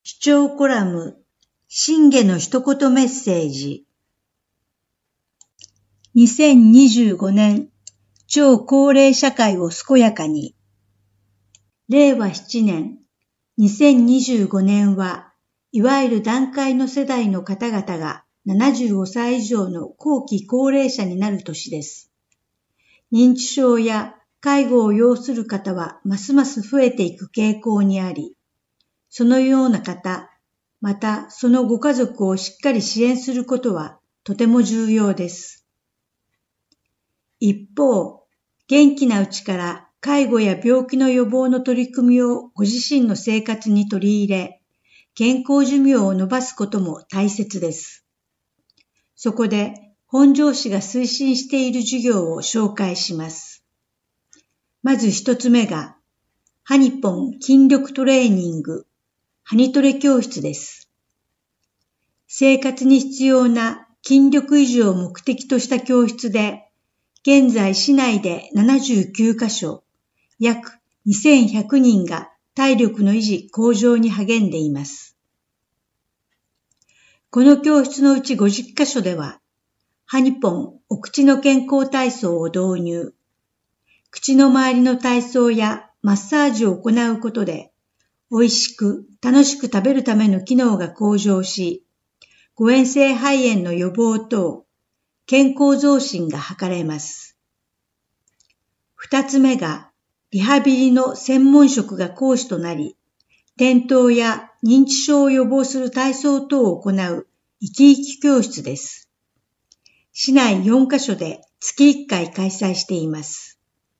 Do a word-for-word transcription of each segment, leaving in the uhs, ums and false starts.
視聴コラム、信玄の一言メッセージ。にせんにじゅうごねん、超高齢社会を健やかに。れいわななねん、にせんにじゅうごねんは、いわゆる団塊の世代の方々がななじゅうごさい以上の後期高齢者になる年です。認知症や介護を要する方はますます増えていく傾向にあり、そのような方、またそのご家族をしっかり支援することはとても重要です。一方、元気なうちから介護や病気の予防の取り組みをご自身の生活に取り入れ、健康寿命を延ばすことも大切です。そこで本庄市が推進している授業を紹介します。まず一つ目が、ハニポン筋力トレーニングハニトレ教室です。生活に必要な筋力維持を目的とした教室で、現在市内でななじゅうきゅうかしょ、約にせんひゃくにんが体力の維持向上に励んでいます。この教室のうちごじゅっかしょでは、ハニポンお口の健康体操を導入、口の周りの体操やマッサージを行うことで、美味しく楽しく食べるための機能が向上し、誤嚥性肺炎の予防等、健康増進が図れます。二つ目が、リハビリの専門職が講師となり、転倒や認知症を予防する体操等を行う生き生き教室です。市内よんかしょで月いっかい開催しています。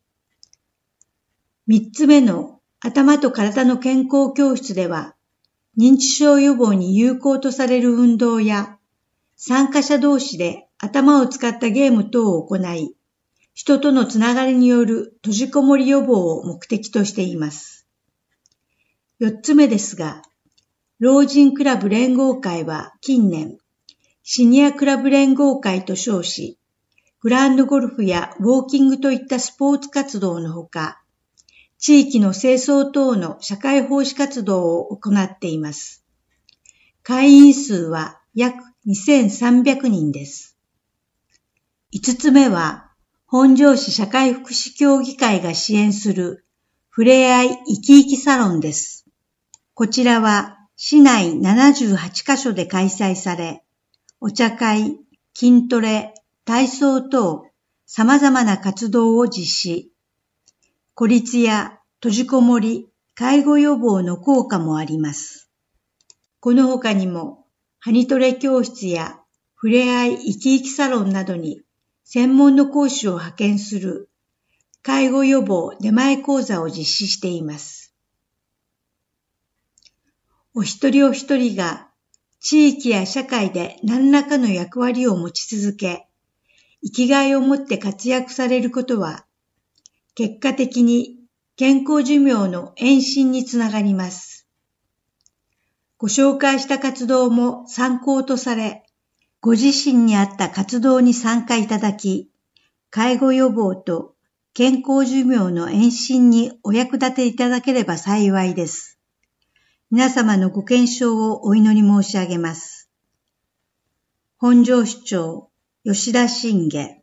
三つ目の頭と体の健康教室では、認知症予防に有効とされる運動や、参加者同士で頭を使ったゲーム等を行い、人とのつながりによる閉じこもり予防を目的としています。四つ目ですが、老人クラブ連合会は近年、シニアクラブ連合会と称し、グラウンドゴルフやウォーキングといったスポーツ活動のほか、地域の清掃等の社会奉仕活動を行っています。会員数は約にせんさんびゃくにんです。五つ目は、本庄市社会福祉協議会が支援するふれあい生き生きサロンです。こちらは市内ななじゅうはちかしょで開催され、お茶会、筋トレ、体操等様々な活動を実施。孤立や閉じこもり、介護予防の効果もあります。この他にも、ハニトレ教室やふれあい生き生きサロンなどに専門の講師を派遣する介護予防出前講座を実施しています。お一人お一人が地域や社会で何らかの役割を持ち続け、生きがいを持って活躍されることは、結果的に健康寿命の延伸につながります。ご紹介した活動も参考とされ、ご自身に合った活動に参加いただき、介護予防と健康寿命の延伸にお役立ていただければ幸いです。皆様のご健勝をお祈り申し上げます。本庄市長、吉田信玄。